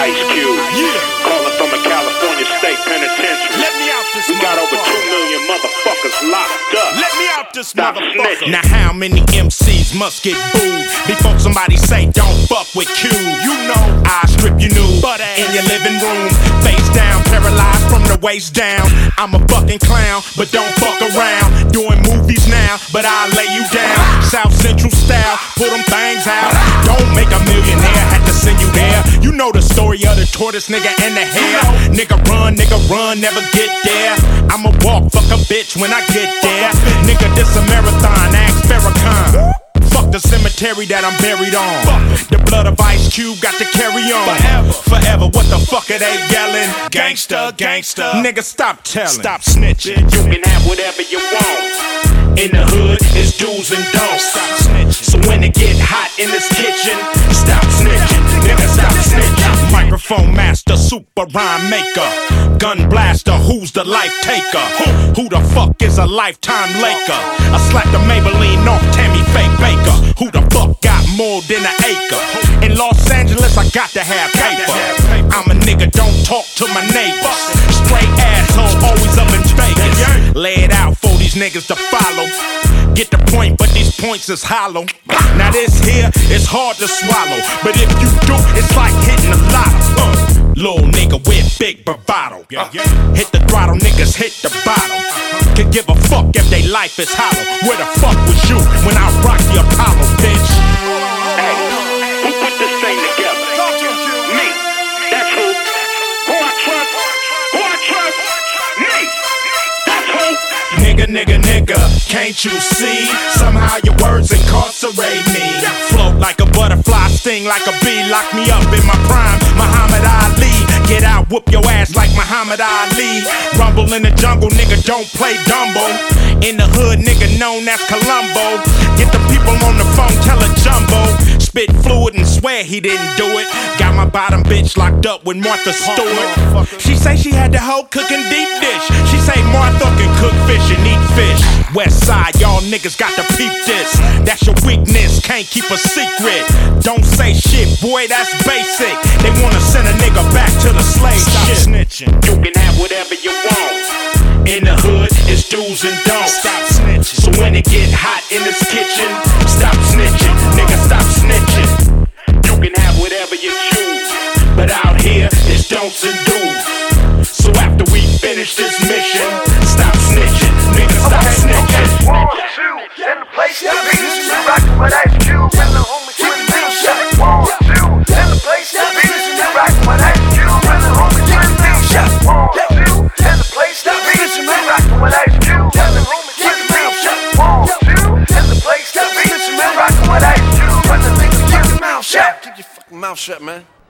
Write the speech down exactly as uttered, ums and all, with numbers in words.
Ice Cube. Yeah. Calling from a California state penitentiary. Let me out this We got over two million motherfuckers locked up. Let me out this Stop motherfucker. snitching. Now how many M Cs must get booed before somebody say don't fuck with Q? You know I strip you nude in your living room, face down, paralyzed from the waist down. I'm a fucking clown, but don't fuck around. Doing movies now, but I'll lay you down. South Central style, pull them things out. Don't make a millionaire, had to send you there. You know the story of the tortoise nigga and the hare. Nigga run, nigga run, never get there. I'ma walk, fuck a bitch when I get there. Nigga, this a marathon, ask Farrakhan. Fuck the cemetery that I'm buried on. The blood of Ice Cube got to carry on. Forever, forever, what the fuck are they yelling? Gangsta, gangsta. Nigga, stop telling. Stop snitching. You can have whatever you want. In the hood, it's do's and don'ts. Stop snitching. So when it get hot in this kitchen, stop snitching. Nigga, stop snitching. Microphone master, super rhyme maker, gun blaster, who's the life taker? Who, who the fuck is a lifetime Laker? I slapped the Maybelline off Tammy Faye Baker. Who the fuck got more than an acre? In Los Angeles, I got to have paper. I'm a nigga, don't talk to my neighbors. Straight asshole, always up in Vegas. Lay it out for these niggas to follow. Get the point, but these points is hollow. Now this here is hard to swallow, but if you do, it's like hitting a lotto. Uh, little nigga with big bravado. Uh, hit the throttle, niggas hit the bottom. Can give a fuck if they life is hollow. Where the fuck was you when I rocked the Apollo, bitch? Hey, who put this thing together? Me. That's who. Who I trust? Who I trust? Me. That's who. Nigga, nigga, nigga, can't you see? Somehow your words incarcerate me. Float like a butterfly, sting like a bee. Lock me up in my prime, Muhammad Ali. Get out, whoop your ass like Muhammad Ali. Rumble in the jungle, nigga, don't play Dumbo. In the hood, nigga, known as Columbo. Get the people on the phone, tell a jumbo. Spit fluid and swear he didn't do it. Got my bottom bitch locked up with Martha Stewart. She say she had the hoe cooking deep dish. She say Martha can cook fish and eat fish. West side, y'all niggas got to peep this. That's your weakness, can't keep a secret. Don't say shit, boy, that's basic. They wanna send a nigga back to the slave Stop shit. snitching. You can have whatever you want. In the hood, it's do's and don'ts. Stop snitching. So when it get hot in this kitchen, stop snitching. Nigga, stop snitching. You can have whatever you choose, but out here, it's don'ts and do's. So after we finish this mission, stop snitching. Nigga, stop snitching. One, two, in the place to be. You rockin' with Ice Cube and the homie Twin B. One, two, in the place to be. You rockin' with Ice Cube and the homie Twin B. One, two, in the place to be. You rockin' with Ice Cube and the homie Twin B. One, two, in the place to be. You rockin' with Ice Cube and the nigga Twin B. Keep your fucking mouth shut, man.